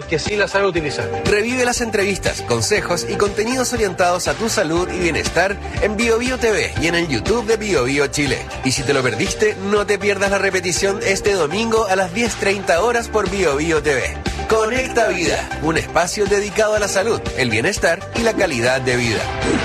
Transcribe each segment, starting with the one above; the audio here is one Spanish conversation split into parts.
que sí la sabe utilizar. Revive las entrevistas, consejos y contenidos orientados a tu salud y bienestar en BioBio TV y en el YouTube de BioBio Chile. Y si te lo perdiste, no te pierdas la repetición este domingo a las 10:30 horas por BioBio TV. Conecta Vida, un espacio dedicado a la salud, el bienestar y la calidad de vida.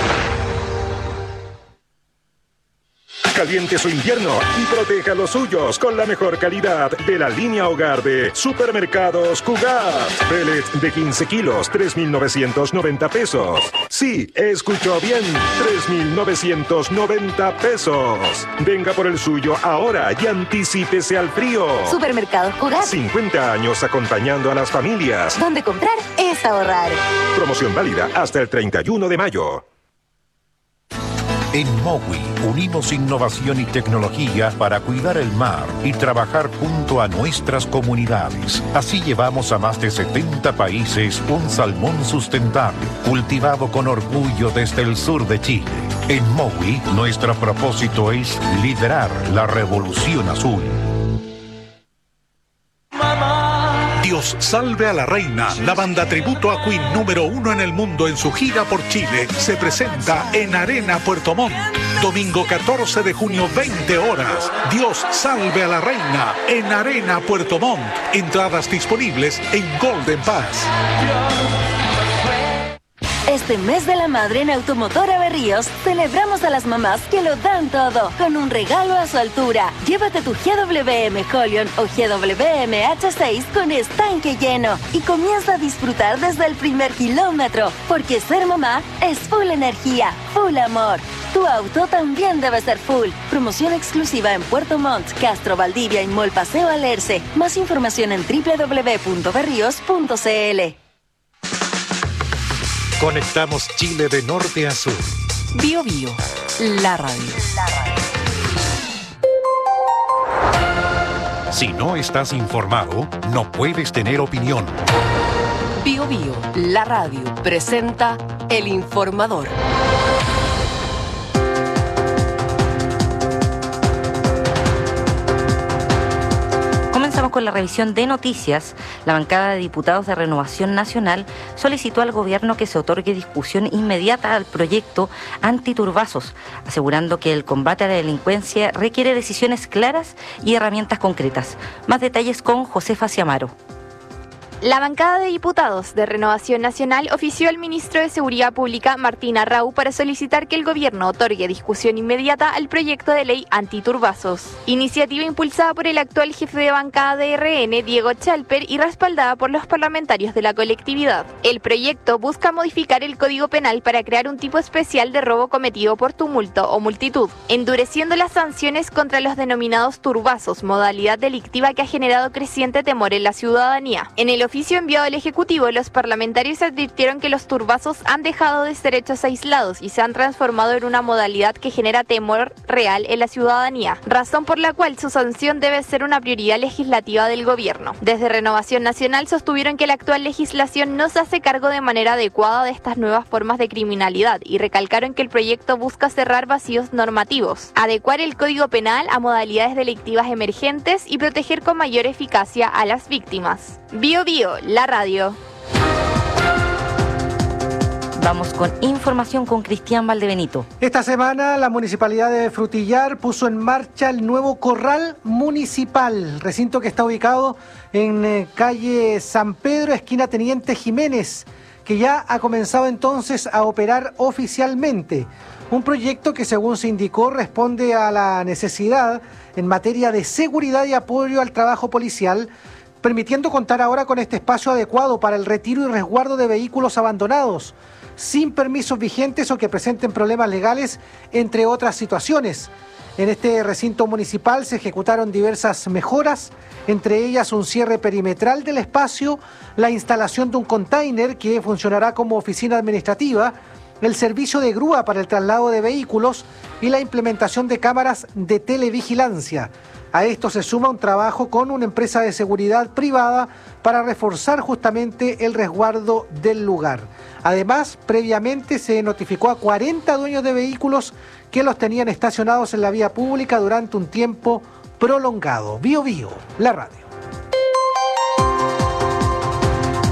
Caliente su invierno y proteja los suyos con la mejor calidad de la línea hogar de Supermercados Cugat. Pellets de 15 kilos, 3.990 pesos. Sí, escuchó bien, 3.990 pesos. Venga por el suyo ahora y anticípese al frío. Supermercados Cugat. 50 años acompañando a las familias. Donde comprar es ahorrar. Promoción válida hasta el 31 de mayo. En Mowi unimos innovación y tecnología para cuidar el mar y trabajar junto a nuestras comunidades. Así llevamos a más de 70 países un salmón sustentable, cultivado con orgullo desde el sur de Chile. En Mowi, nuestro propósito es liderar la revolución azul. Dios salve a la reina, la banda tributo a Queen número 1 en el mundo en su gira por Chile, se presenta en Arena Puerto Montt. Domingo 14 de junio, 20 horas. Dios salve a la reina en Arena Puerto Montt. Entradas disponibles en Golden Pass. Este mes de la madre en Automotora Berríos celebramos a las mamás que lo dan todo con un regalo a su altura. Llévate tu GWM Holion o GWM H6 con estanque lleno y comienza a disfrutar desde el primer kilómetro, porque ser mamá es full energía, full amor. Tu auto también debe ser full. Promoción exclusiva en Puerto Montt, Castro, Valdivia y Mall Paseo Alerce. Más información en www.berrios.cl. Conectamos Chile de norte a sur. Bio Bio, la radio. Si no estás informado, no puedes tener opinión. Bio Bio, la radio, presenta El Informador. Con la revisión de noticias, la bancada de diputados de Renovación Nacional solicitó al gobierno que se otorgue discusión inmediata al proyecto antiturbazos, asegurando que el combate a la delincuencia requiere decisiones claras y herramientas concretas. Más detalles con Josefa Ciamaro. La bancada de diputados de Renovación Nacional ofició al ministro de Seguridad Pública, Martín Arrau, para solicitar que el gobierno otorgue discusión inmediata al proyecto de ley antiturbazos. Iniciativa impulsada por el actual jefe de bancada de RN, Diego Chalper, y respaldada por los parlamentarios de la colectividad. El proyecto busca modificar el Código Penal para crear un tipo especial de robo cometido por tumulto o multitud, endureciendo las sanciones contra los denominados turbazos, modalidad delictiva que ha generado creciente temor en la ciudadanía. En el oficio enviado al Ejecutivo, los parlamentarios advirtieron que los turbazos han dejado de ser hechos aislados y se han transformado en una modalidad que genera temor real en la ciudadanía, razón por la cual su sanción debe ser una prioridad legislativa del gobierno. Desde Renovación Nacional sostuvieron que la actual legislación no se hace cargo de manera adecuada de estas nuevas formas de criminalidad y recalcaron que el proyecto busca cerrar vacíos normativos, adecuar el Código Penal a modalidades delictivas emergentes y proteger con mayor eficacia a las víctimas. Bio Bio, la radio. Vamos con información con Cristian Valdebenito. Esta semana la Municipalidad de Frutillar puso en marcha el nuevo Corral Municipal, recinto que está ubicado en calle San Pedro, esquina Teniente Jiménez, que ya ha comenzado entonces a operar oficialmente. Un proyecto que, según se indicó, responde a la necesidad en materia de seguridad y apoyo al trabajo policial, permitiendo contar ahora con este espacio adecuado para el retiro y resguardo de vehículos abandonados, sin permisos vigentes o que presenten problemas legales, entre otras situaciones. En este recinto municipal se ejecutaron diversas mejoras, entre ellas un cierre perimetral del espacio, la instalación de un container que funcionará como oficina administrativa, el servicio de grúa para el traslado de vehículos y la implementación de cámaras de televigilancia. A esto se suma un trabajo con una empresa de seguridad privada para reforzar justamente el resguardo del lugar. Además, previamente se notificó a 40 dueños de vehículos que los tenían estacionados en la vía pública durante un tiempo prolongado. Bio Bio, la radio.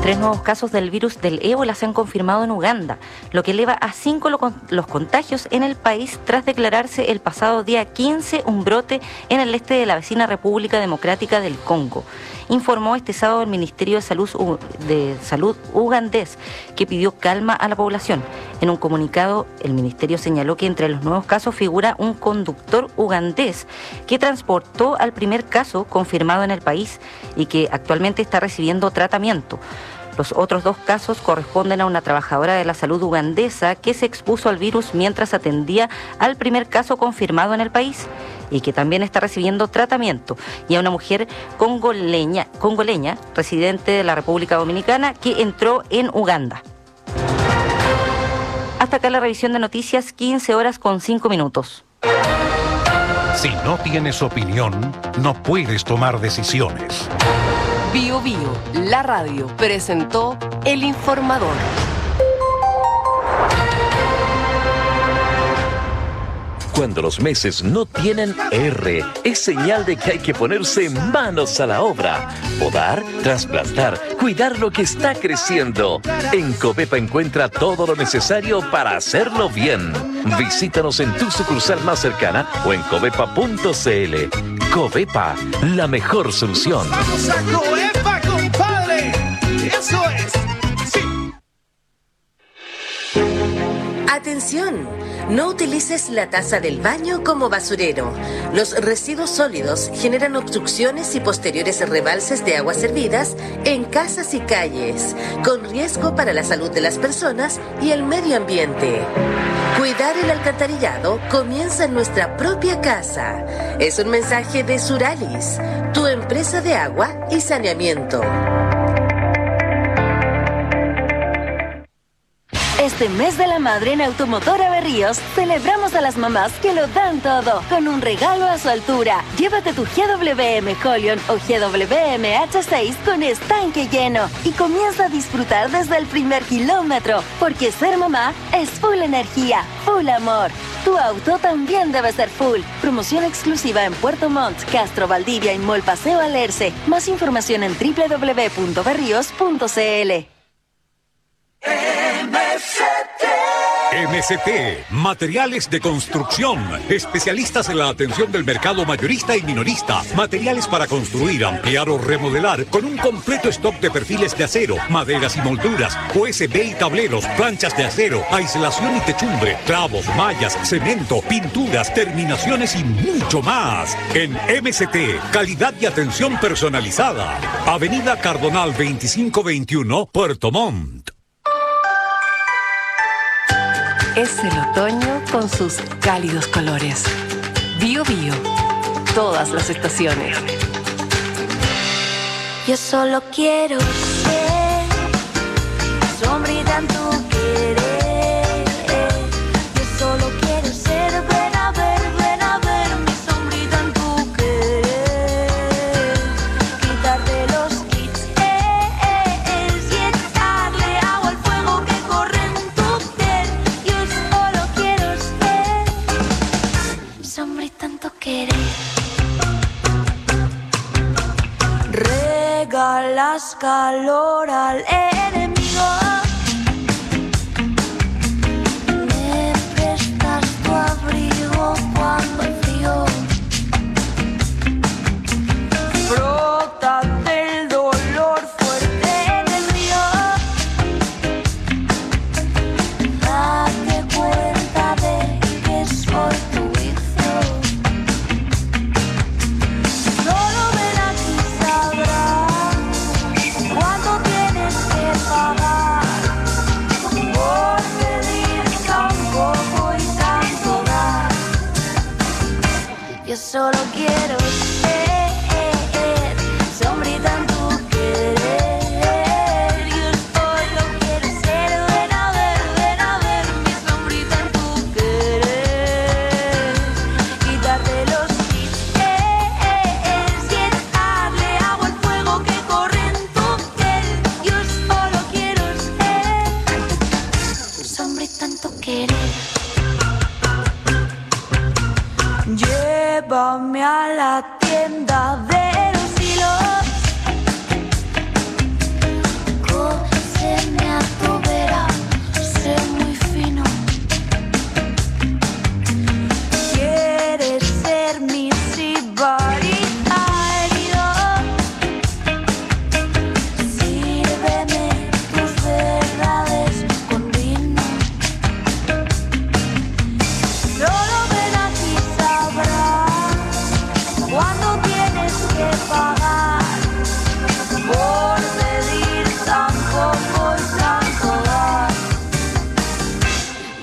3 nuevos casos del virus del ébola se han confirmado en Uganda, lo que eleva a 5 los contagios en el país tras declararse el pasado día 15 un brote en el este de la vecina República Democrática del Congo. Informó este sábado el Ministerio de Salud ugandés, que pidió calma a la población. En un comunicado, el ministerio señaló que entre los nuevos casos figura un conductor ugandés que transportó al primer caso confirmado en el país y que actualmente está recibiendo tratamiento. Los otros 2 casos corresponden a una trabajadora de la salud ugandesa que se expuso al virus mientras atendía al primer caso confirmado en el país y que también está recibiendo tratamiento, y a una mujer congoleña, residente de la República Dominicana, que entró en Uganda. Hasta acá la revisión de noticias, 15:05. Si no tienes opinión, no puedes tomar decisiones. Bio Bio, la radio, presentó El Informador. Cuando los meses no tienen R, es señal de que hay que ponerse manos a la obra. Podar, trasplantar, cuidar lo que está creciendo. En Covepa encuentra todo lo necesario para hacerlo bien. Visítanos en tu sucursal más cercana o en covepa.cl. Covepa, la mejor solución. ¡Vamos a Covepa, compadre! ¡Eso es! ¡Sí! ¡Atención! No utilices la taza del baño como basurero. Los residuos sólidos generan obstrucciones y posteriores rebalses de aguas servidas en casas y calles, con riesgo para la salud de las personas y el medio ambiente. Cuidar el alcantarillado comienza en nuestra propia casa. Es un mensaje de Suralis, tu empresa de agua y saneamiento. Este mes de la madre en Automotora Berríos celebramos a las mamás que lo dan todo con un regalo a su altura. Llévate tu GWM Holion o GWM H6 con estanque lleno y comienza a disfrutar desde el primer kilómetro, porque ser mamá es full energía, full amor. Tu auto también debe ser full. Promoción exclusiva en Puerto Montt, Castro, Valdivia y Mall Paseo Alerce. Más información en www.berrios.cl. MCT, materiales de construcción, especialistas en la atención del mercado mayorista y minorista, materiales para construir, ampliar o remodelar, con un completo stock de perfiles de acero, maderas y molduras, USB y tableros, planchas de acero, aislación y techumbre, clavos, mallas, cemento, pinturas, terminaciones y mucho más. En MCT, calidad y atención personalizada. Avenida Cardonal 2521, Puerto Montt. Es el otoño con sus cálidos colores. Bio Bio, todas las estaciones. Yo solo quiero ser sombrita en tu querer. Yo solo quiero ser, ven a ver mi sombrita en tu querer. Quitarte los kits, y echarle agua al fuego que corre en tu piel. Yo solo quiero ser sombrita en tu querer. Regalas calor al enemigo. Me prestas tu abrigo cuando hay frío. Frótate el dolor fuerte en el río. Date cuenta de que soy tu hijo. Solo ven aquí, sabrás cuánto tienes que pagar por pedir tan poco y tanto dar. Yo solo quiero ser sombrita en tu querer. Yo solo quiero ser, ven a ver mi sombrita en tu querer. Quitarte los kits, y echarle agua al fuego que corre en tu piel. Yo solo quiero ser sombrita en tu querer. Llévame a la tienda de los hilos.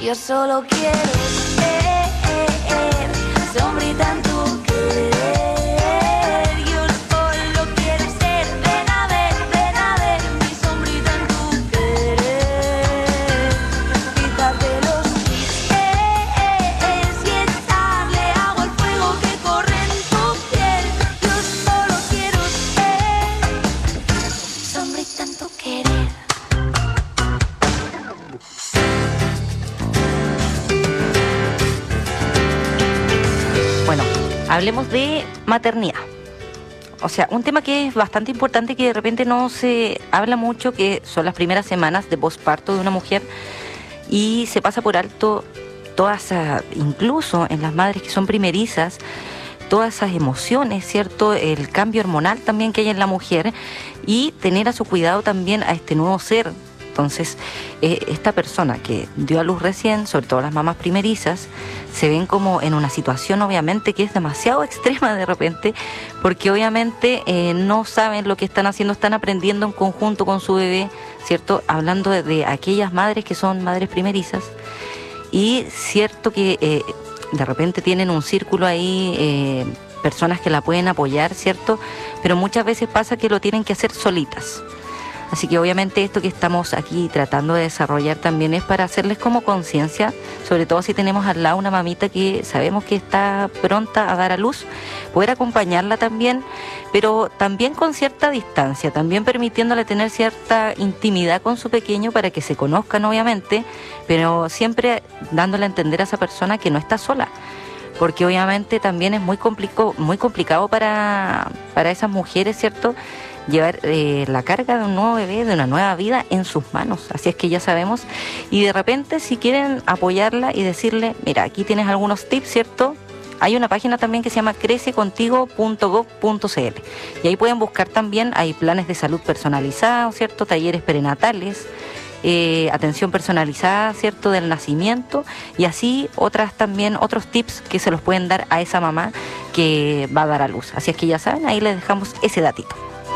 Yo solo quiero ser sombrita en tu querer. Yo solo quiero ser, ven a ver mi sombrita en tu querer. Quitarte los pies y echarle agua al fuego que corre en tu piel. Yo solo quiero ser sombrita en tu querer. Bueno, hablemos de maternidad. O sea, un tema que es bastante importante, que de repente no se habla mucho, que son las primeras semanas de posparto de una mujer, y se pasa por alto todas, incluso en las madres que son primerizas, todas esas emociones, ¿cierto? El cambio hormonal también que hay en la mujer, y tener a su cuidado también a este nuevo ser. Entonces, esta persona que dio a luz recién, sobre todo las mamás primerizas, se ven como en una situación obviamente que es demasiado extrema de repente, porque obviamente no saben lo que están haciendo, están aprendiendo en conjunto con su bebé, ¿cierto? Hablando de aquellas madres que son madres primerizas, y cierto que de repente tienen un círculo ahí, personas que la pueden apoyar, ¿cierto? Pero muchas veces pasa que lo tienen que hacer solitas. Así que obviamente esto que estamos aquí tratando de desarrollar también es para hacerles como conciencia, sobre todo si tenemos al lado una mamita que sabemos que está pronta a dar a luz, poder acompañarla también, pero también con cierta distancia, también permitiéndole tener cierta intimidad con su pequeño para que se conozcan obviamente, pero siempre dándole a entender a esa persona que no está sola. Porque obviamente también es muy complicado para esas mujeres, ¿cierto?, llevar la carga de un nuevo bebé, de una nueva vida en sus manos. Así es que ya sabemos. Y de repente, si quieren apoyarla y decirle, mira, aquí tienes algunos tips, ¿cierto? Hay una página también que se llama crececontigo.gov.cl, y ahí pueden buscar también, hay planes de salud personalizados, ¿cierto?, talleres prenatales, atención personalizada, ¿cierto?, del nacimiento, y así otros tips que se los pueden dar a esa mamá que va a dar a luz. Así es que ya saben, ahí les dejamos ese datito.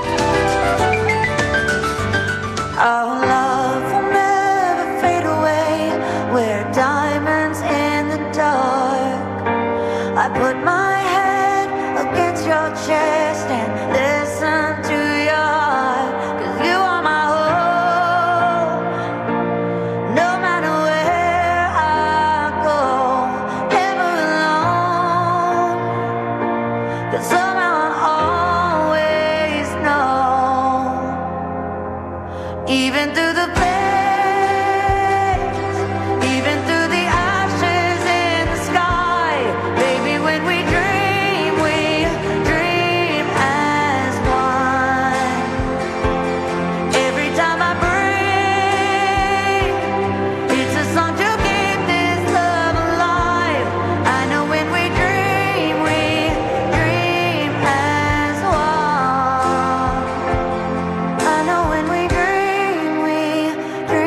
Our love will never fade away. We're diamonds in the dark. I put my head against your chest and listen to your heart. 'Cause you are my hope. No matter where I go, never alone. 'Cause somehow I always know. Even through the flames, even through the ashes in the sky, baby, when we dream as one. Every time I breathe, it's a song to keep this love alive. I know when we dream as one. I know when we dream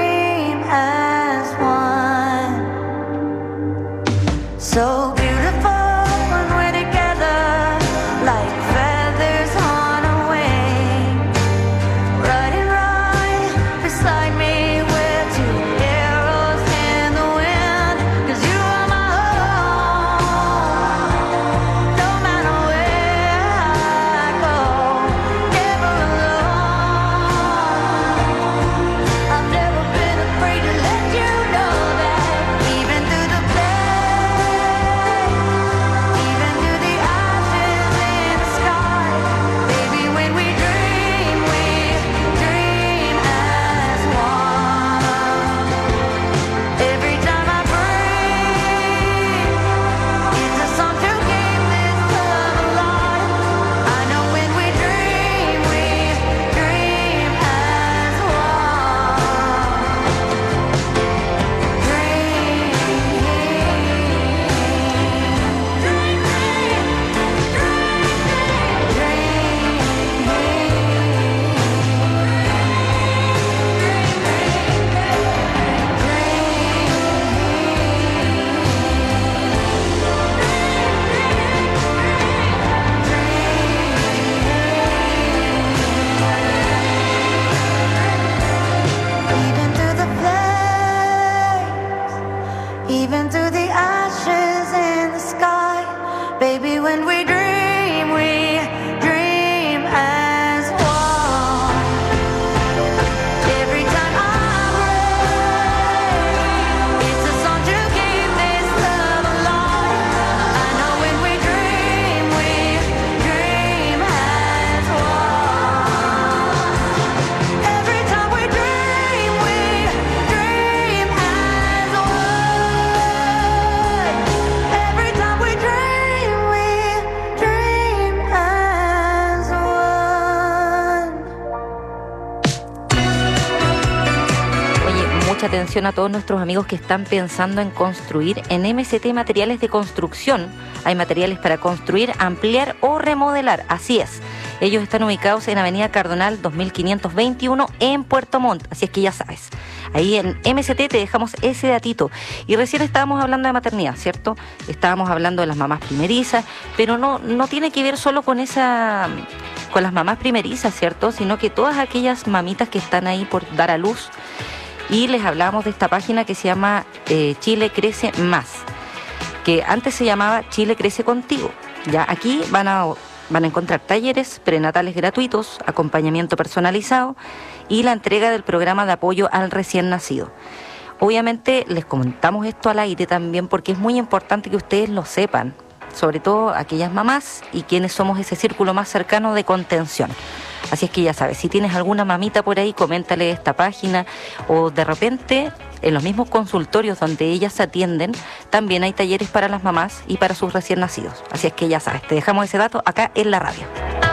mucha atención a todos nuestros amigos que están pensando en construir en MCT Materiales de Construcción. Hay materiales para construir, ampliar o remodelar. Así es. Ellos están ubicados en Avenida Cardonal 2521 en Puerto Montt. Así es que ya sabes. Ahí en MCT te dejamos ese datito. Y recién estábamos hablando de maternidad, ¿cierto? Estábamos hablando de las mamás primerizas, pero no tiene que ver solo con las mamás primerizas, ¿cierto? Sino que todas aquellas mamitas que están ahí por dar a luz. Y les hablamos de esta página que se llama Chile Crece Más, que antes se llamaba Chile Crece Contigo. Ya aquí van a encontrar talleres prenatales gratuitos, acompañamiento personalizado y la entrega del programa de apoyo al recién nacido. Obviamente les comentamos esto al aire también porque es muy importante que ustedes lo sepan, sobre todo aquellas mamás y quienes somos ese círculo más cercano de contención. Así es que ya sabes, si tienes alguna mamita por ahí, coméntale esta página, o de repente en los mismos consultorios donde ellas se atienden, también hay talleres para las mamás y para sus recién nacidos. Así es que ya sabes, te dejamos ese dato acá en la radio.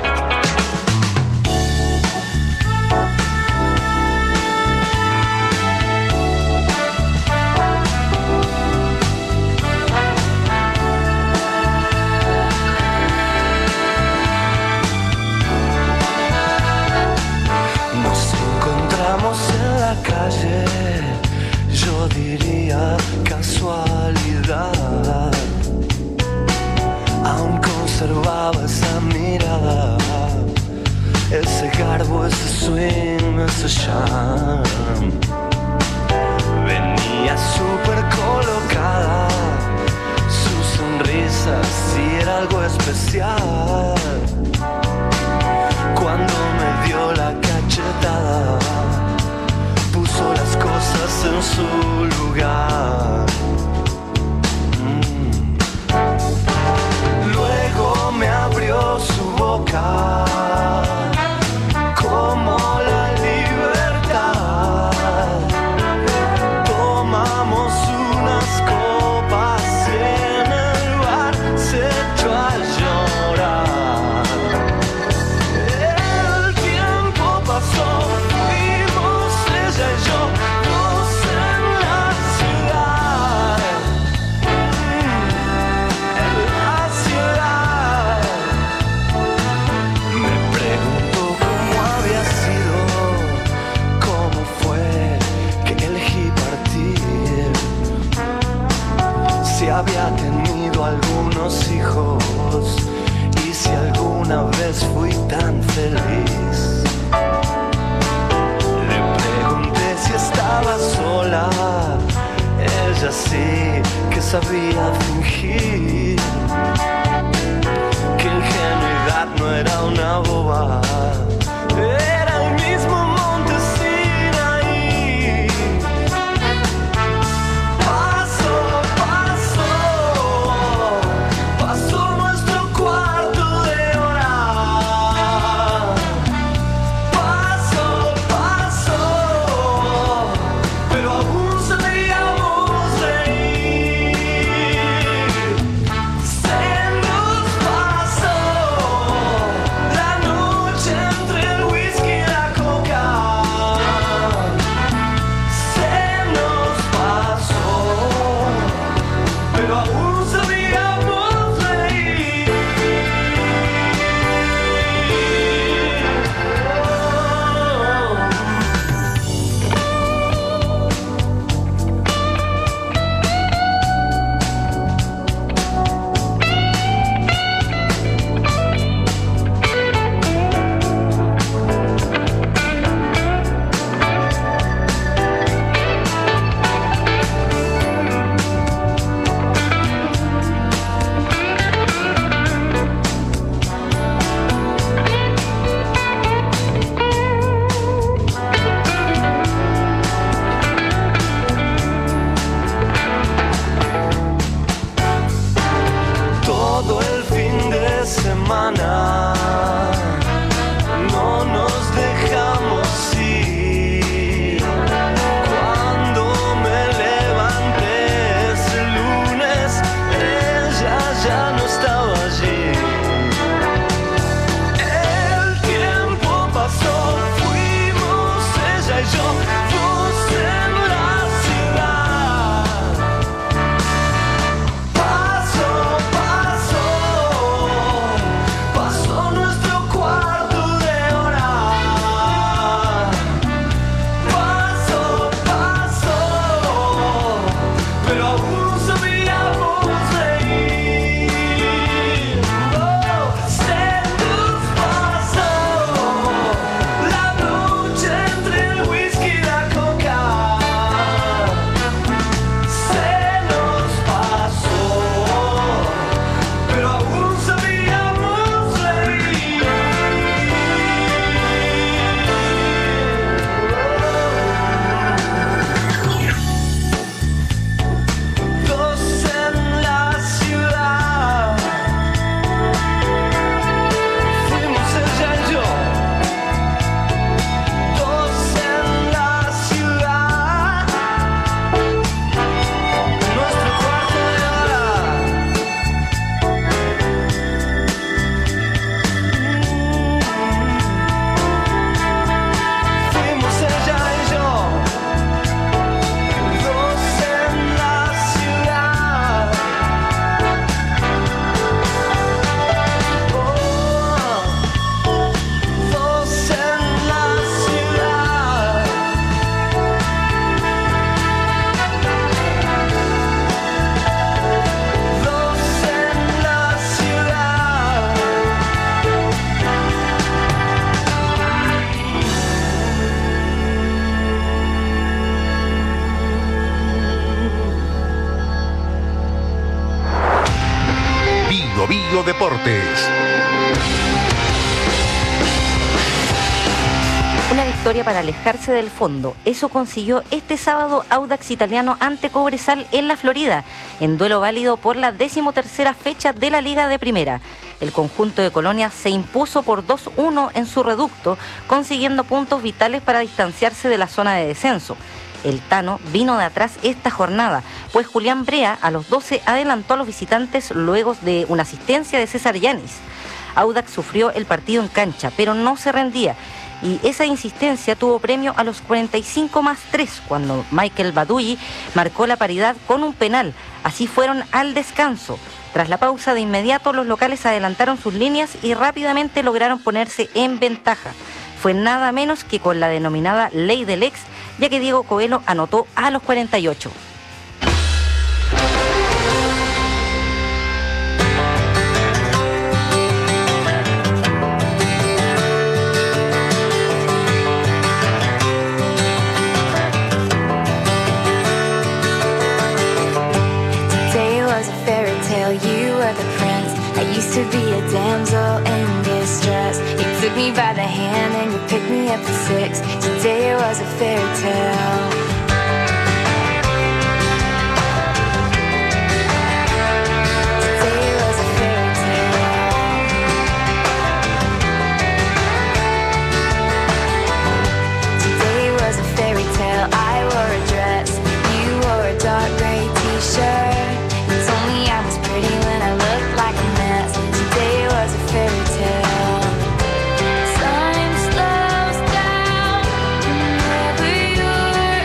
En la calle, yo diría casualidad. Aún conservaba esa mirada, ese garbo, ese swing, ese charm. Venía súper colocada, su sonrisa sí era algo especial. Cuando me dio la cachetada, puso las cosas en su lugar. Luego me abrió su boca como la libertad. Tomamos unas copas y en el bar se echó a llorar. El tiempo pasó, fuimos ella y yo, dos en la ciudad, Me preguntó cómo había sido, cómo fue que elegí partir, si había tenido algunos hijos y si alguna vez fui tan feliz. Le pregunté si estaba sola, ella sí que sabía fingir, que ingenuidad no era una boba, era el mismo monte Sinaí. Pasó nuestro cuarto de hora. Pasó, pero aún sabíamos reír. Radio Deportes. Una victoria para alejarse del fondo. Eso consiguió este sábado Audax Italiano ante Cobresal en la Florida, en duelo válido por la 13ª fecha de la Liga de Primera. El conjunto de Colonia se impuso por 2-1 en su reducto, consiguiendo puntos vitales para distanciarse de la zona de descenso. El Tano vino de atrás esta jornada, pues Julián Brea a los 12 adelantó a los visitantes luego de una asistencia de César Yanis. Audax sufrió el partido en cancha, pero no se rendía. Y esa insistencia tuvo premio a los 45+3 cuando Michael Badulli marcó la paridad con un penal. Así fueron al descanso. Tras la pausa, de inmediato los locales adelantaron sus líneas y rápidamente lograron ponerse en ventaja. Fue nada menos que con la denominada ley del ex, ya que Diego Coelho anotó a los 48. To be a damsel in distress. You took me by the hand and you picked me up at 6. Today was a fairy tale. Today was a fairy tale. Today was a fairy tale. I wore a dress, you wore a dark gray t-shirt. You told me I was pretty when I looked like a mess. Today was a fairy tale. Time slows down whenever you're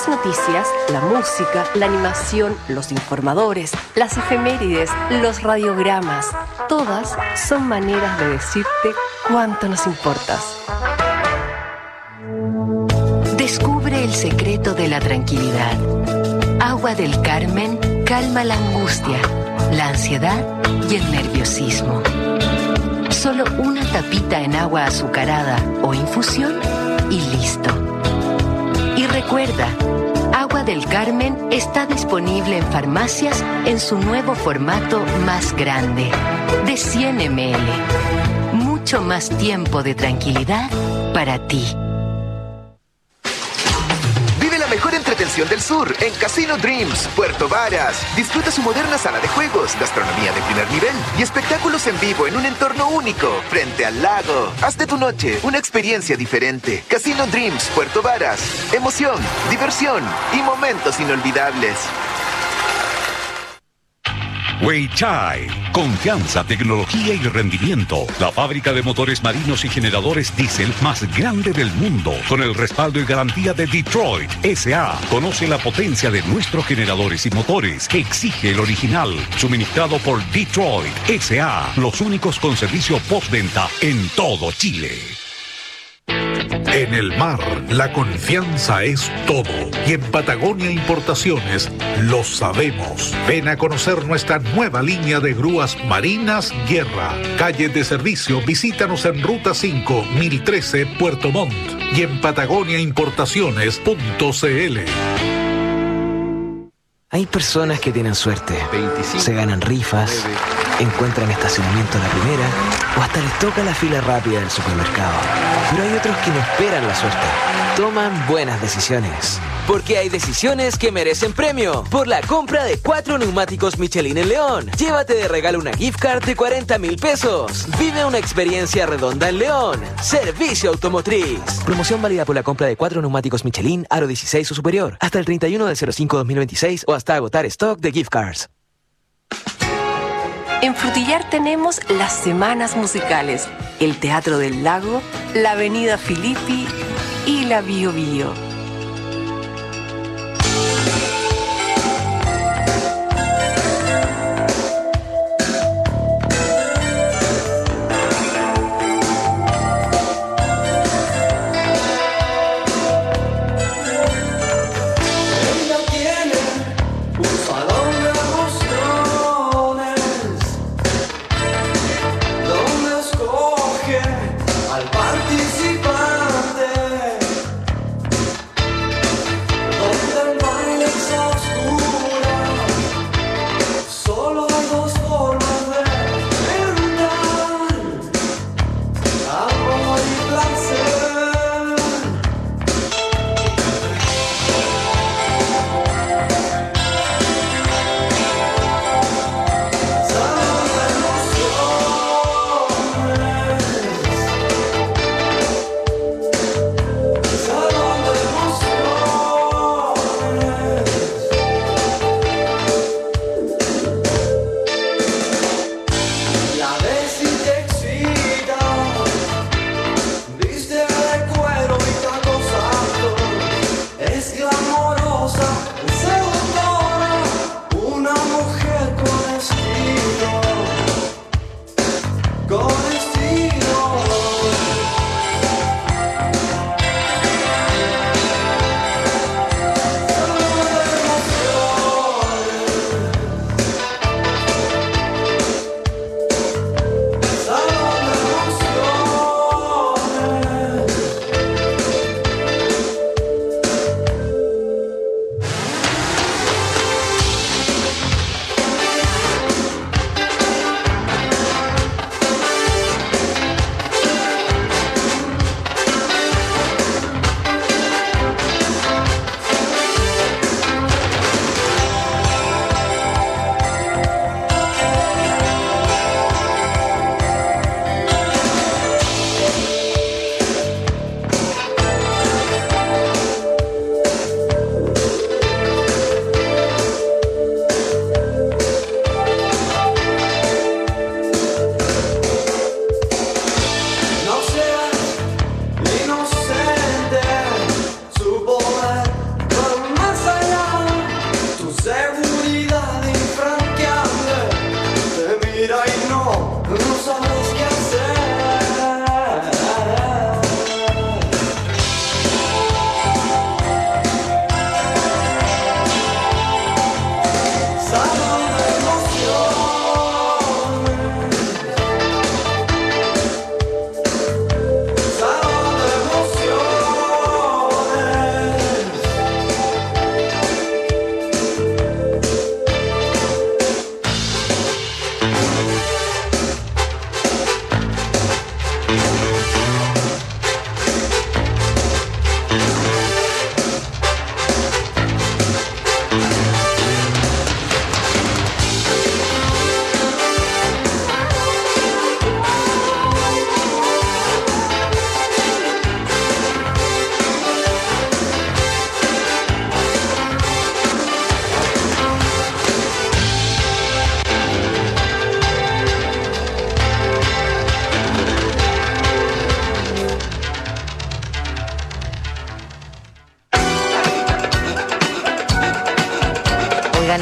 Las noticias, la música, la animación, los informadores, las efemérides, los radiogramas, todas son maneras de decirte cuánto nos importas. Descubre el secreto de la tranquilidad. Agua del Carmen calma la angustia, la ansiedad y el nerviosismo. Solo una tapita en agua azucarada o infusión y listo. Y recuerda, Agua del Carmen está disponible en farmacias en su nuevo formato más grande, de 100 ml. Mucho más tiempo de tranquilidad para ti. Vive la mejor entretención del sur en Casino Dreams, Puerto Varas. Disfruta su moderna sala de juegos, gastronomía de primer nivel y espectáculos en vivo en un entorno único, frente al lago. Haz de tu noche una experiencia diferente. Casino Dreams, Puerto Varas. Emoción, diversión y momentos inolvidables. Weichai, confianza, tecnología y rendimiento. La fábrica de motores marinos y generadores diésel más grande del mundo, con el respaldo y garantía de Detroit S.A. Conoce la potencia de nuestros generadores y motores. Exige el original, suministrado por Detroit S.A. Los únicos con servicio postventa en todo Chile. En el mar, la confianza es todo. Y en Patagonia Importaciones lo sabemos. Ven a conocer nuestra nueva línea de grúas marinas Guerra. Calle de servicio, visítanos en Ruta 5, 1013, Puerto Montt. Y en patagoniaimportaciones.cl. Hay personas que tienen suerte. Se ganan rifas, encuentran estacionamiento a la primera o hasta les toca la fila rápida del supermercado. Pero hay otros que no esperan la suerte. Toman buenas decisiones. Porque hay decisiones que merecen premio. Por la compra de 4 neumáticos Michelin en León. Llévate de regalo una gift card de 40.000 pesos. Vive una experiencia redonda en León. Servicio Automotriz. Promoción válida por la compra de 4 neumáticos Michelin aro 16 o superior. Hasta el 31 del 05/2026 o hasta agotar stock de gift cards. En Frutillar tenemos las semanas musicales, el Teatro del Lago, la Avenida Filippi y la Bio Bio.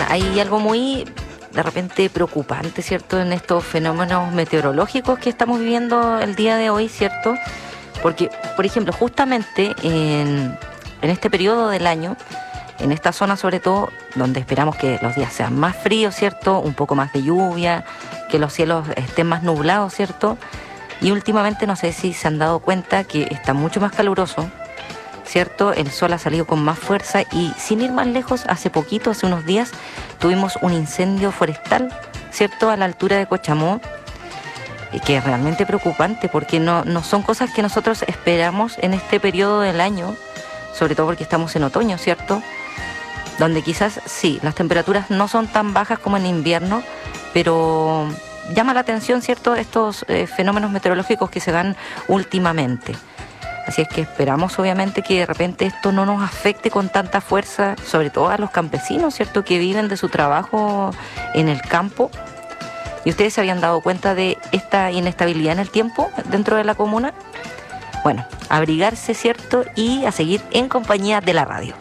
hay algo muy, de repente, preocupante, ¿cierto?, en estos fenómenos meteorológicos que estamos viviendo el día de hoy, ¿cierto? Porque, por ejemplo, justamente en este periodo del año, en esta zona sobre todo, donde esperamos que los días sean más fríos, ¿cierto?, un poco más de lluvia, que los cielos estén más nublados, ¿cierto? Y últimamente, no sé si se han dado cuenta que está mucho más caluroso, ¿cierto? El sol ha salido con más fuerza y, sin ir más lejos, hace unos días, tuvimos un incendio forestal, ¿cierto?, a la altura de Cochamó, que es realmente preocupante porque no son cosas que nosotros esperamos en este periodo del año, sobre todo porque estamos en otoño, ¿cierto?, donde quizás sí, las temperaturas no son tan bajas como en invierno, pero llama la atención, ¿cierto?, estos fenómenos meteorológicos que se dan últimamente. Así es que esperamos, obviamente, que de repente esto no nos afecte con tanta fuerza, sobre todo a los campesinos, ¿cierto?, que viven de su trabajo en el campo. ¿Y ustedes se habían dado cuenta de esta inestabilidad en el tiempo dentro de la comuna? Bueno, abrigarse, ¿cierto?, y a seguir en compañía de la radio.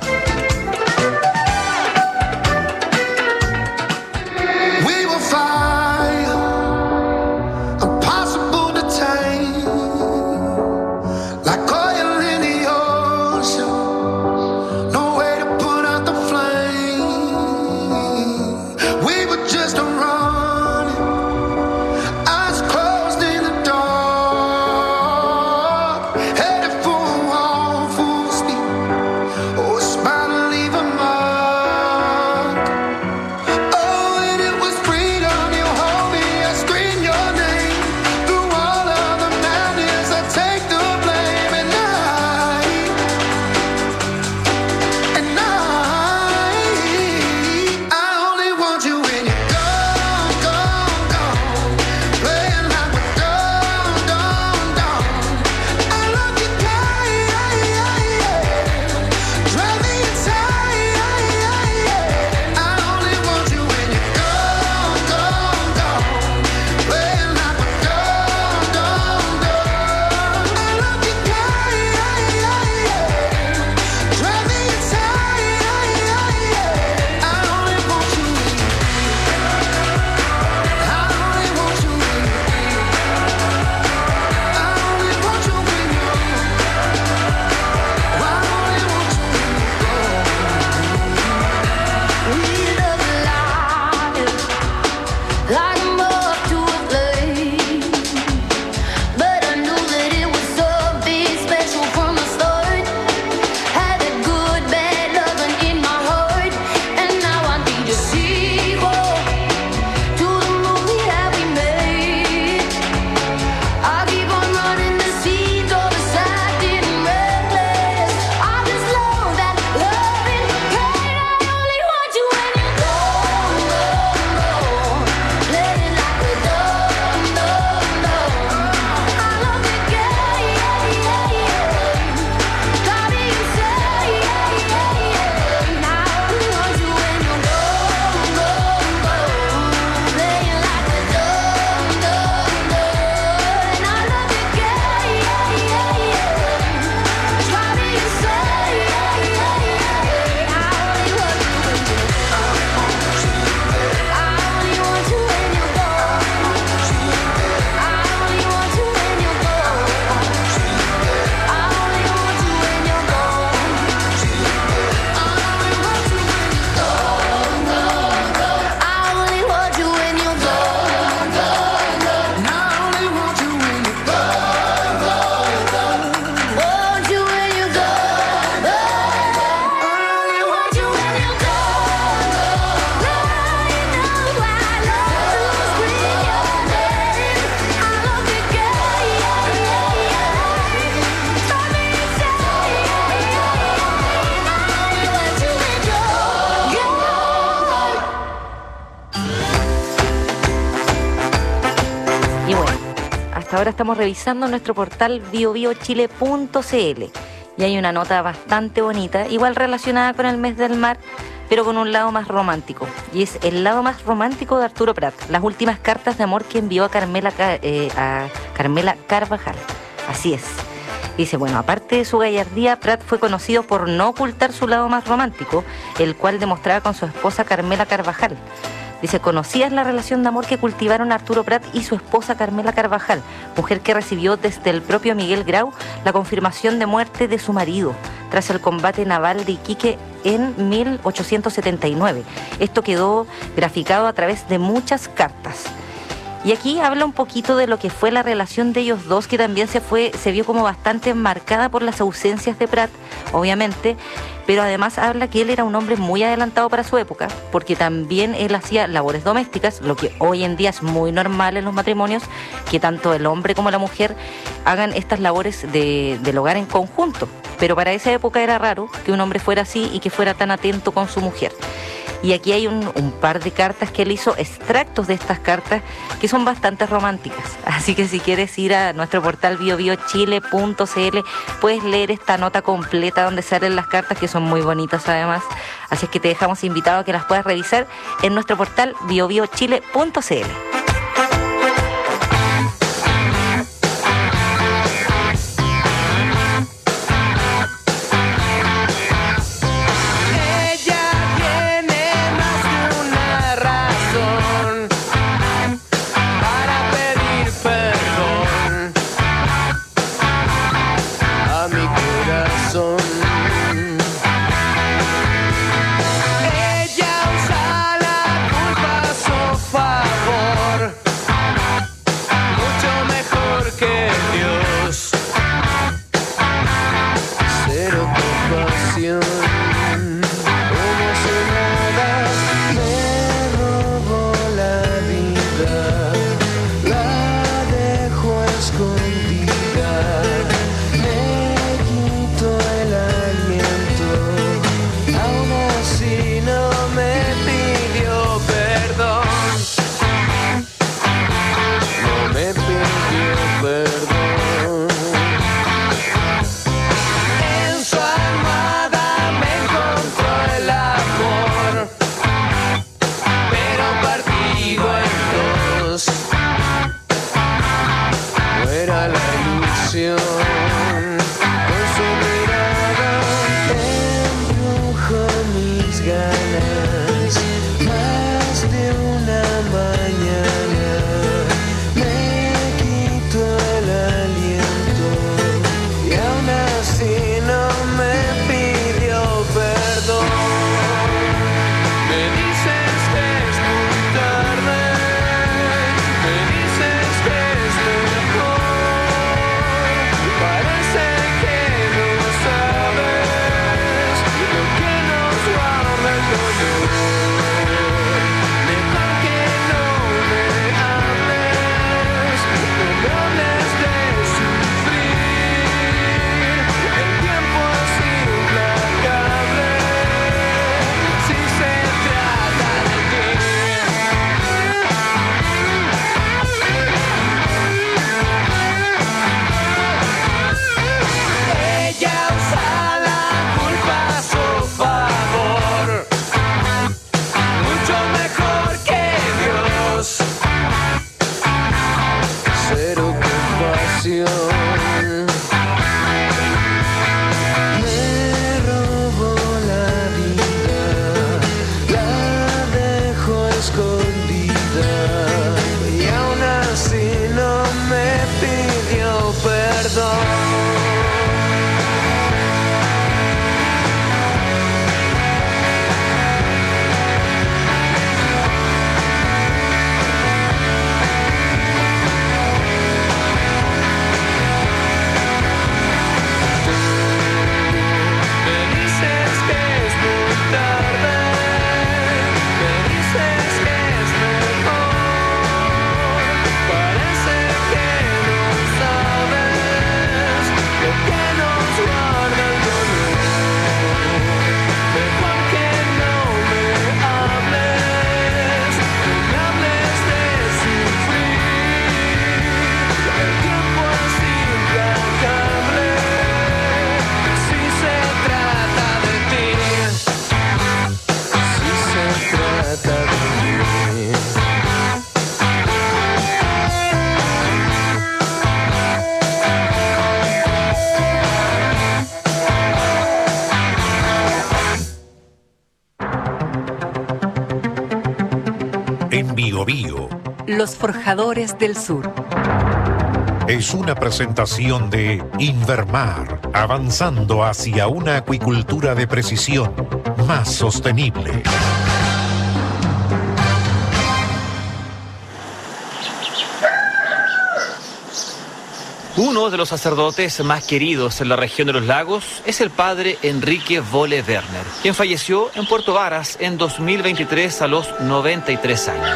Ahora estamos revisando nuestro portal biobiochile.cl y hay una nota bastante bonita, igual relacionada con el mes del mar, pero con un lado más romántico. Y es el lado más romántico de Arturo Prat, las últimas cartas de amor que envió a Carmela Carvajal. Así es. Dice, bueno, aparte de su gallardía, Prat fue conocido por no ocultar su lado más romántico, el cual demostraba con su esposa Carmela Carvajal. Dice, conocías la relación de amor que cultivaron Arturo Prat y su esposa Carmela Carvajal, mujer que recibió desde el propio Miguel Grau la confirmación de muerte de su marido tras el combate naval de Iquique en 1879. Esto quedó graficado a través de muchas cartas. Y aquí habla un poquito de lo que fue la relación de ellos dos, que también se vio como bastante marcada por las ausencias de Prat, obviamente, pero además habla que él era un hombre muy adelantado para su época, porque también él hacía labores domésticas, lo que hoy en día es muy normal en los matrimonios, que tanto el hombre como la mujer hagan estas labores del hogar en conjunto. Pero para esa época era raro que un hombre fuera así y que fuera tan atento con su mujer. Y aquí hay un par de cartas que él hizo, extractos de estas cartas, que son bastante románticas. Así que si quieres ir a nuestro portal biobiochile.cl, puedes leer esta nota completa donde salen las cartas, que son muy bonitas además. Así es que te dejamos invitado a que las puedas revisar en nuestro portal biobiochile.cl. Los Forjadores del Sur. Es una presentación de Invermar, avanzando hacia una acuicultura de precisión más sostenible. Uno de los sacerdotes más queridos en la región de los lagos es el padre Enrique Volle Werner, quien falleció en Puerto Varas en 2023 a los 93 años.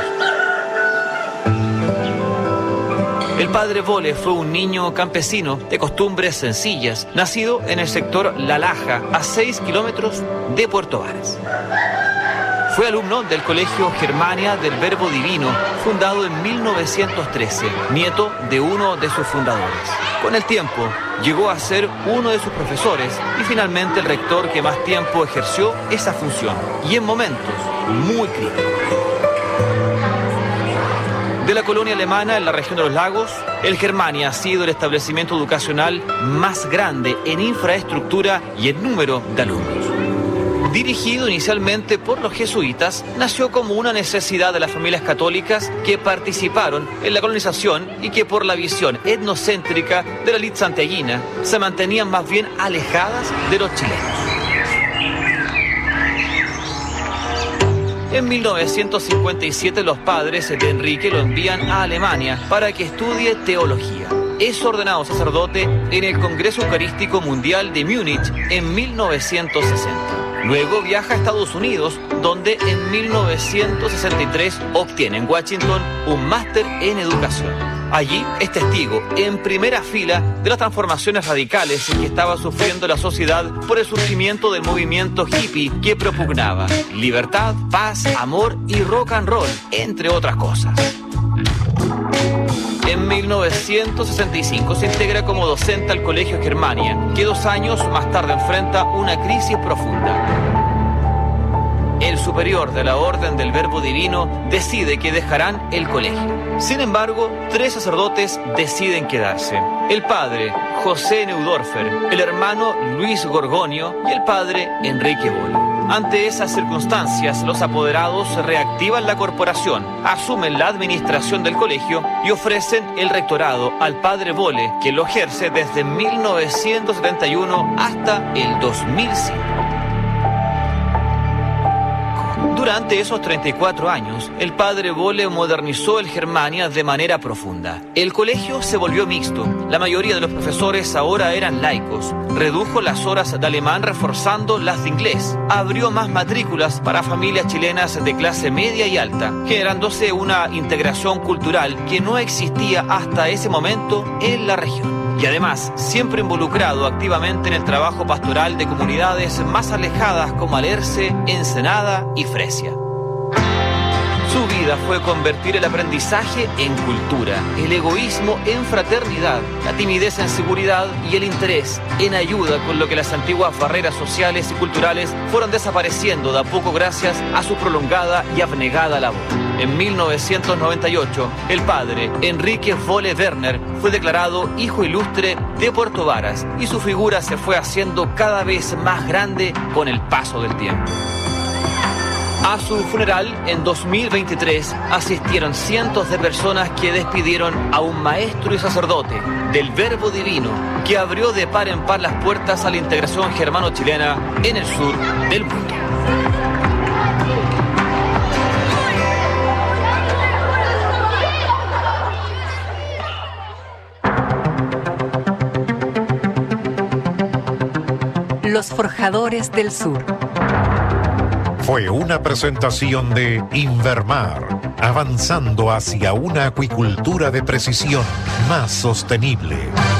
El padre Volle fue un niño campesino de costumbres sencillas, nacido en el sector La Laja, a 6 kilómetros de Puerto Varas. Fue alumno del Colegio Germania del Verbo Divino, fundado en 1913, nieto de uno de sus fundadores. Con el tiempo, llegó a ser uno de sus profesores y finalmente el rector que más tiempo ejerció esa función, y en momentos muy críticos. De la colonia alemana en la región de los lagos, el Germania ha sido el establecimiento educacional más grande en infraestructura y en número de alumnos. Dirigido inicialmente por los jesuitas, nació como una necesidad de las familias católicas que participaron en la colonización y que por la visión etnocéntrica de la élite santiaguina se mantenían más bien alejadas de los chilenos. En 1957 los padres de Enrique lo envían a Alemania para que estudie teología. Es ordenado sacerdote en el Congreso Eucarístico Mundial de Múnich en 1960. Luego viaja a Estados Unidos, donde en 1963 obtiene en Washington un máster en educación. Allí es testigo en primera fila de las transformaciones radicales que estaba sufriendo la sociedad por el surgimiento del movimiento hippie que propugnaba libertad, paz, amor y rock and roll, entre otras cosas. En 1965 se integra como docente al Colegio Germania, que 2 años más tarde enfrenta una crisis profunda. El superior de la Orden del Verbo Divino decide que dejarán el colegio. Sin embargo, 3 sacerdotes deciden quedarse. El padre José Neudorfer, el hermano Luis Gorgonio y el padre Enrique Volle. Ante esas circunstancias, los apoderados reactivan la corporación, asumen la administración del colegio y ofrecen el rectorado al padre Volle, que lo ejerce desde 1971 hasta el 2005. Durante esos 34 años, el padre Volle modernizó el Germania de manera profunda. El colegio se volvió mixto. La mayoría de los profesores ahora eran laicos. Redujo las horas de alemán reforzando las de inglés. Abrió más matrículas para familias chilenas de clase media y alta, generándose una integración cultural que no existía hasta ese momento en la región. Y además, siempre involucrado activamente en el trabajo pastoral de comunidades más alejadas como Alerce, Ensenada y Fresia. Su vida fue convertir el aprendizaje en cultura, el egoísmo en fraternidad, la timidez en seguridad y el interés en ayuda, con lo que las antiguas barreras sociales y culturales fueron desapareciendo de a poco gracias a su prolongada y abnegada labor. En 1998, el padre Enrique Volle Werner fue declarado Hijo Ilustre de Puerto Varas y su figura se fue haciendo cada vez más grande con el paso del tiempo. A su funeral, en 2023, asistieron cientos de personas que despidieron a un maestro y sacerdote del Verbo Divino que abrió de par en par las puertas a la integración germano-chilena en el sur del mundo. Los Forjadores del Sur. Fue una presentación de Invermar, avanzando hacia una acuicultura de precisión más sostenible.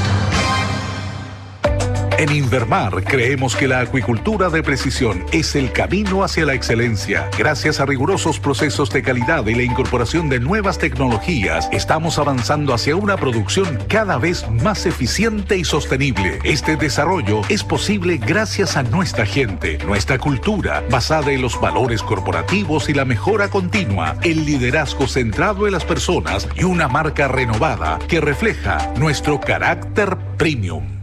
En Invermar creemos que la acuicultura de precisión es el camino hacia la excelencia. Gracias a rigurosos procesos de calidad y la incorporación de nuevas tecnologías, estamos avanzando hacia una producción cada vez más eficiente y sostenible. Este desarrollo es posible gracias a nuestra gente, nuestra cultura, basada en los valores corporativos y la mejora continua, el liderazgo centrado en las personas y una marca renovada que refleja nuestro carácter premium.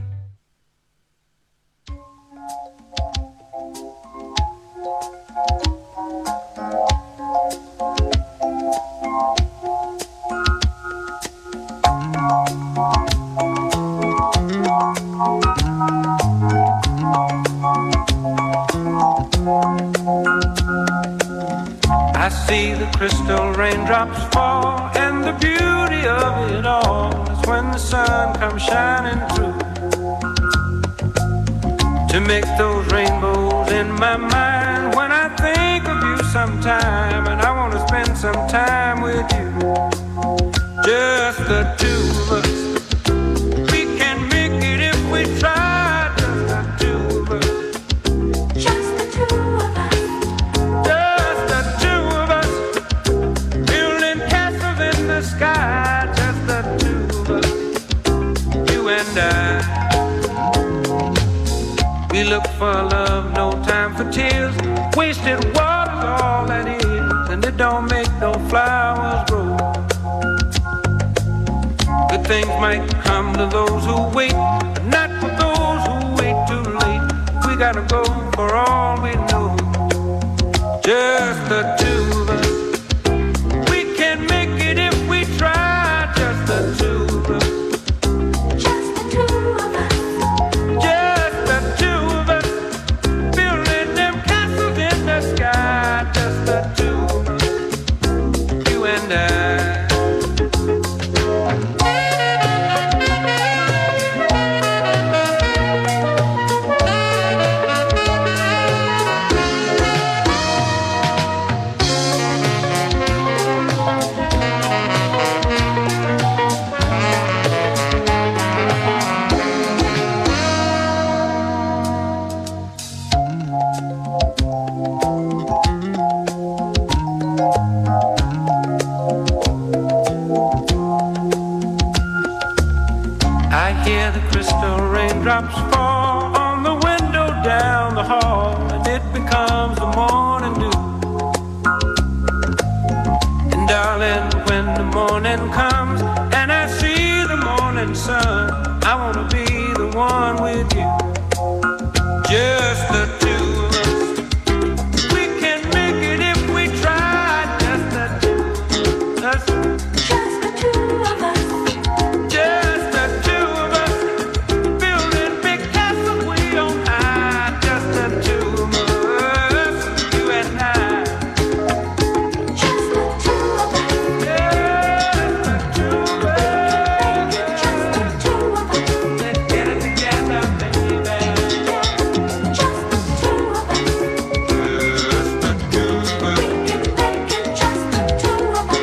raindrops fall, and the beauty of it all is when the sun comes shining through to make those rainbows in my mind. When I think of you sometime, and I want to spend some time with you, just the two of us. We can make it if we try, just the two of us. Just the two of us. Just the two of us. Building castles in the sky, just the two of us. You and I. We look for love, no time for tears. Wasted water's all that is, and it don't make no flowers grow. Good things might come to those who wait, but not for those who wait too late. We gotta go for all we know. Just the two of us. We can make it if we try. Just the two of us. Just the two of us. Just the two of us. Building them castles in the sky. Just the two of us. You and I. I hear the crystal raindrops fall on the window down the hall, and it becomes the morning dew. And darling, when the morning comes and I see the morning sun, I wanna be the one with you. Just the two of us. We can make it if we try. Just the two of us. Just the two of us. Just the two of us. Building big castles way on high. Just the two of us. You and I. Just the two of us. Just the two of us. Just the two of us. Let's get it together, baby. Just the two of us. Just the two of us. We can make it just the two of us.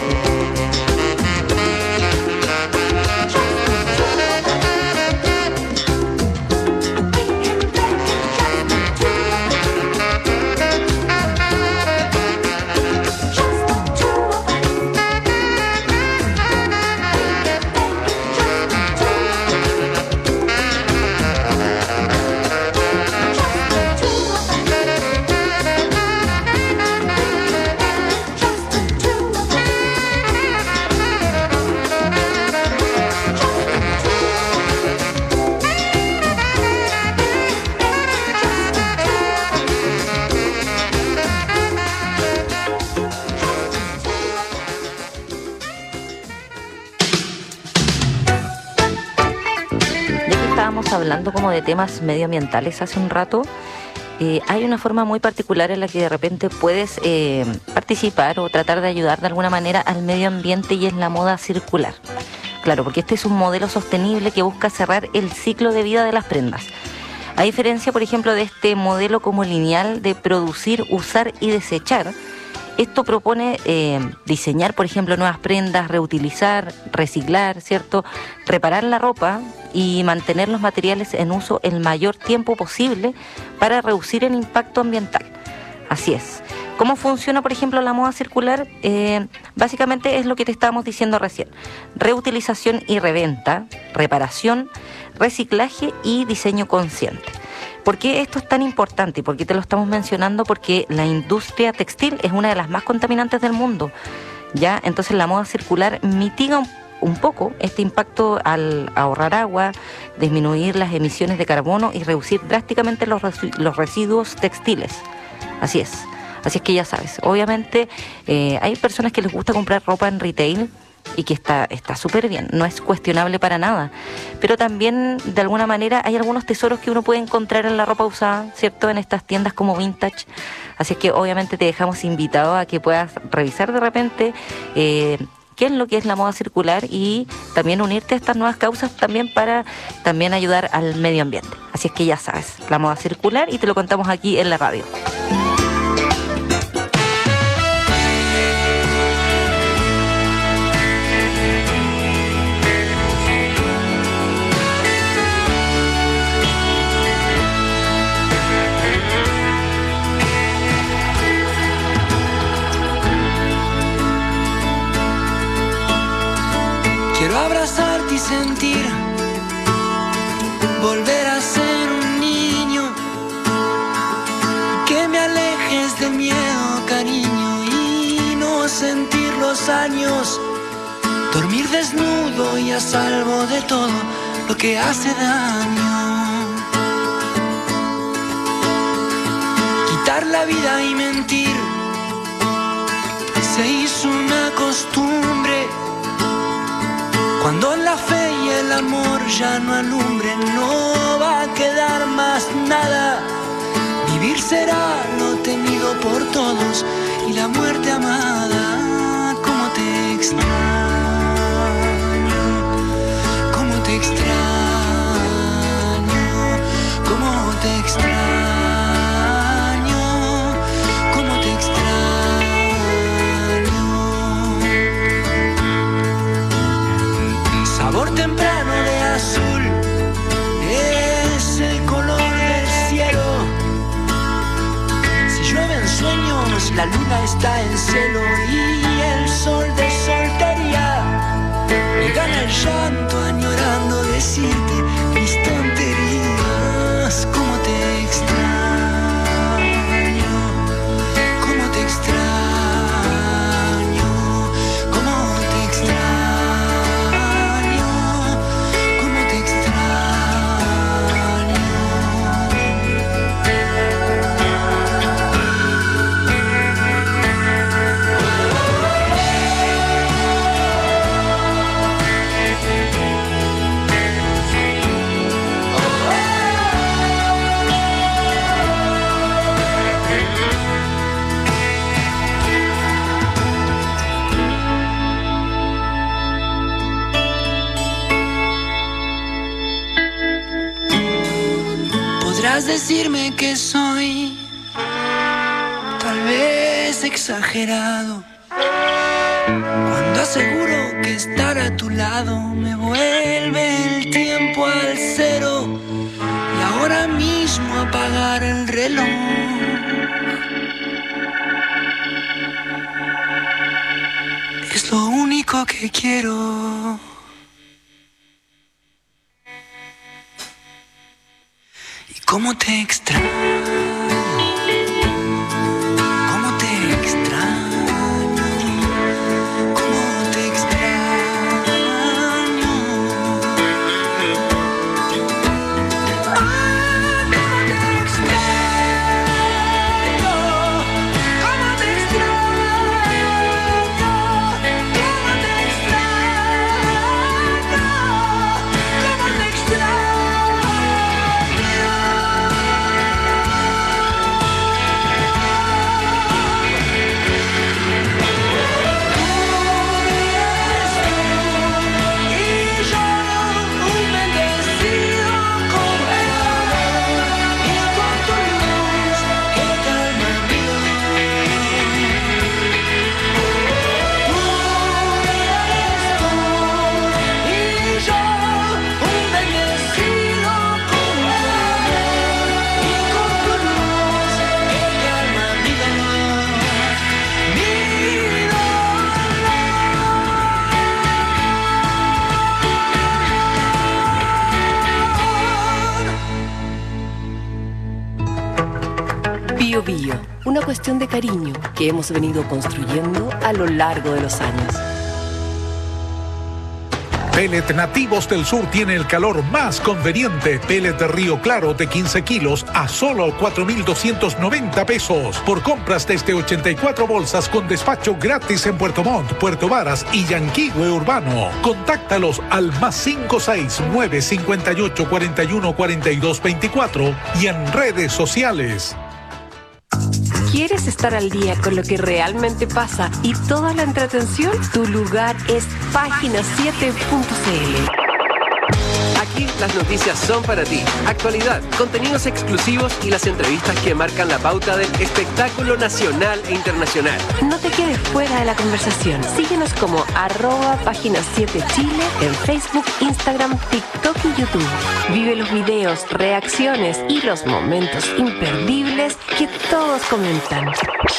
Ya que estábamos hablando como de temas medioambientales hace un rato, hay una forma muy particular en la que de repente puedes participar o tratar de ayudar de alguna manera al medio ambiente, y es la moda circular. Claro, porque este es un modelo sostenible que busca cerrar el ciclo de vida de las prendas. A diferencia, por ejemplo, de este modelo como lineal de producir, usar y desechar, esto propone diseñar, por ejemplo, nuevas prendas, reutilizar, reciclar, ¿cierto? Reparar la ropa y mantener los materiales en uso el mayor tiempo posible para reducir el impacto ambiental. Así es. ¿Cómo funciona, por ejemplo, la moda circular? Básicamente es lo que te estábamos diciendo recién. Reutilización y reventa, reparación, reciclaje y diseño consciente. ¿Por qué esto es tan importante? ¿Y por qué te lo estamos mencionando? Porque la industria textil es una de las más contaminantes del mundo, ¿ya? Entonces la moda circular mitiga un poco este impacto al ahorrar agua, disminuir las emisiones de carbono y reducir drásticamente los residuos textiles. Así es que ya sabes, obviamente hay personas que les gusta comprar ropa en retail y que está súper bien, no es cuestionable para nada. Pero también, de alguna manera, hay algunos tesoros que uno puede encontrar en la ropa usada, ¿cierto? En estas tiendas como Vintage. Así es que obviamente te dejamos invitado a que puedas revisar de repente qué es lo que es la moda circular y también unirte a estas nuevas causas también para también ayudar al medio ambiente. Así es que ya sabes, la moda circular, y te lo contamos aquí en la radio. Quiero abrazarte y sentir, volver a ser un niño, que me alejes del miedo, cariño, y no sentir los años, dormir desnudo y a salvo de todo lo que hace daño, quitar la vida y mentir, se hizo una costumbre. Cuando la fe y el amor ya no alumbren, no va a quedar más nada. Vivir será lo temido por todos y la muerte amada. Cómo te extraño, cómo te extraño, cómo te extraño, cómo te extraño. Sabor temprano de azul es el color del cielo. Si llueven sueños, la luna está en celo y el sol de soltería me gana el llanto añorando decirte mis tonterías. Cómo te extraño, cómo te extraño, cómo te extraño. Podrás decirme que soy tal vez exagerado cuando aseguro que estar a tu lado me vuelve el tiempo al cero y ahora mismo apagar el reloj. Es lo único que quiero. ¿Cómo te extraño? ¿Cómo te extraño? ¿Cómo te extraño? ¿Cómo te extraño? ¿Cómo te extraño? ¿Cómo te Bio Bio, una cuestión de cariño que hemos venido construyendo a lo largo de los años. Pellet Nativos del Sur tiene el calor más conveniente. Pellet de Río Claro de 15 kilos a solo 4.290 pesos. Por compras desde 84 bolsas con despacho gratis en Puerto Montt, Puerto Varas y Yanquihue Urbano. Contáctalos al +569 58 41 42 24 y en redes sociales. ¿Quieres estar al día con lo que realmente pasa y toda la entretención? Tu lugar es Página7.cl. Aquí las noticias son para ti. Actualidad, contenidos exclusivos y las entrevistas que marcan la pauta del espectáculo nacional e internacional. No te quedes fuera de la conversación. Síguenos como @Página7Chile en Facebook, Instagram, TikTok y YouTube. Vive los videos, reacciones y los momentos imperdibles que todos comentan.